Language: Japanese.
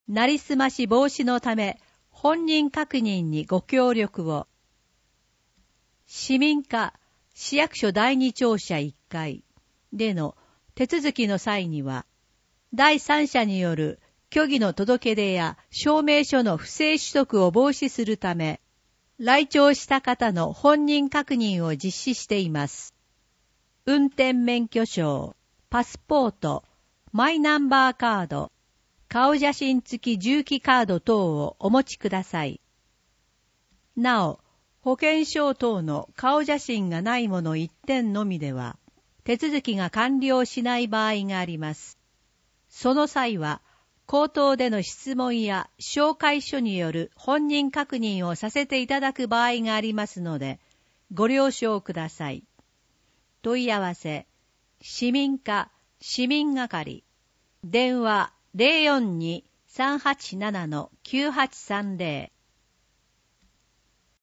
なりすまし防止のため、本人確認にご協力を。市民課市役所第二庁舎1階での手続きの際には、第三者による虚偽の届け出や証明書の不正取得を防止するため、来庁した方の本人確認を実施しています。運転免許証、パスポート、マイナンバーカード、顔写真付き重機カード等をお持ちください。なお、保険証等の顔写真がないもの1点のみでは、手続きが完了しない場合があります。その際は、口頭での質問や紹介書による本人確認をさせていただく場合がありますので、ご了承ください。問い合わせ、市民課市民係、電話 042-387-9830